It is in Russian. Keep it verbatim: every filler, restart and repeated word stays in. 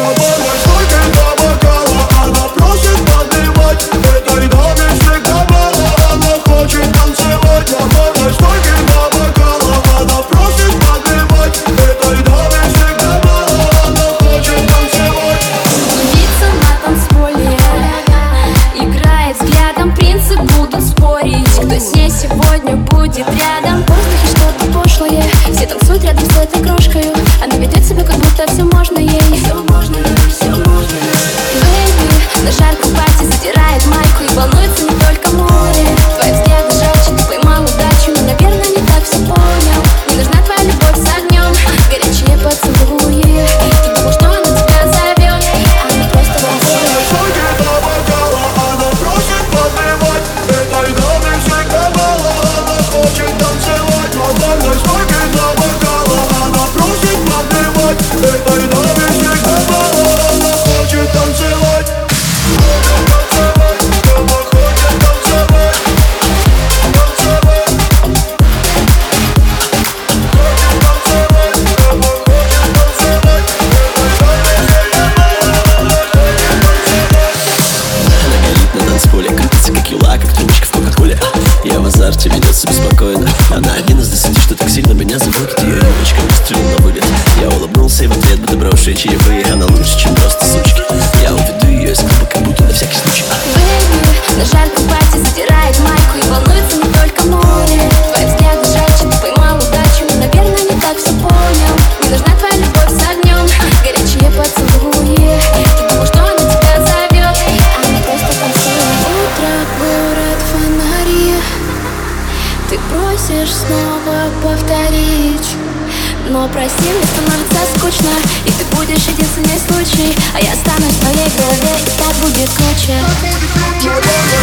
Сегодня будет рядом. В воздухе что-то пошлое. Все танцуют рядом с этой крошкой. Она ведет себя, как будто все можно ей. Все можно ей, все можно ей. Бэйби, на жарком пати задирает майку и волнуется не только море. Твои взгляды жарче, ты поймал удачу, но, наверное, не так все понял. Не нужна твоя любовь с огнем, горячие поцелуи. Ты думал, что она тебя зовет, она просто танцует. Она просит поднимать этой даме всегда мало. Она хочет танцевать, но больно стойкой до бокала. Она просит поднимать этой даме всегда мало. Она хочет танцевать. Хочет танцевать, она хочет танцевать. Танцевать. Хочет танцевать, она хочет танцевать. Она горит на танцполе, крутится как юла, как трубочка в кока-коле. Я в азарте, ведет себя спокойно. Она один из десяти, что так сильно меня заводит. Ее рюмочка выстрелил на вылет. Я улыбнулся и в ответ буду брошенные чаевые. Она лучше, чем просто сучки. Я уведу ее из клуба, как будто на всякий случай. Бэйби, на жарком пати задирает майку и волнуется не только море. Твои взгляды жарче, ты поймал удачу, но, наверное, не так все понял. Не нужна твоя любовь с огнем, горячие поцелуи. Ты думал, что она тебя зовет, она просто танцует. Утро, город, фонари. Ты просишь снова повторить, но прости, мне становится скучно, и ты будешь единственный случай, а я останусь в твоей голове, и так будет круче.